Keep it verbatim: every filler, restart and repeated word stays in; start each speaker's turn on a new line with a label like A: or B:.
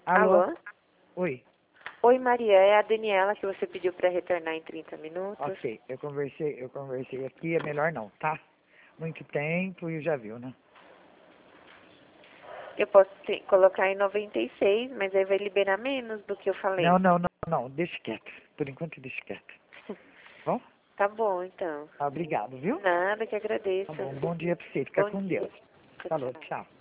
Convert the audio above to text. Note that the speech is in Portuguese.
A: Alô?
B: Alô?
A: Oi.
B: Oi, Maria, é a Daniela que você pediu para retornar em trinta minutos.
A: Ok, eu conversei, eu conversei aqui, é melhor não, tá? Muito tempo e já viu, né?
B: Eu posso te- colocar em noventa e seis, mas aí vai liberar menos do que eu falei.
A: Não, não, não, não, deixa quieto. Por enquanto deixa quieto. Bom?
B: Tá bom, então.
A: Obrigado, viu?
B: Nada, que agradeço.
A: Tá bom, bom dia pra você, fica
B: Bom
A: com
B: dia.
A: Deus.
B: Tchau,
A: Falou,
B: tchau.
A: tchau.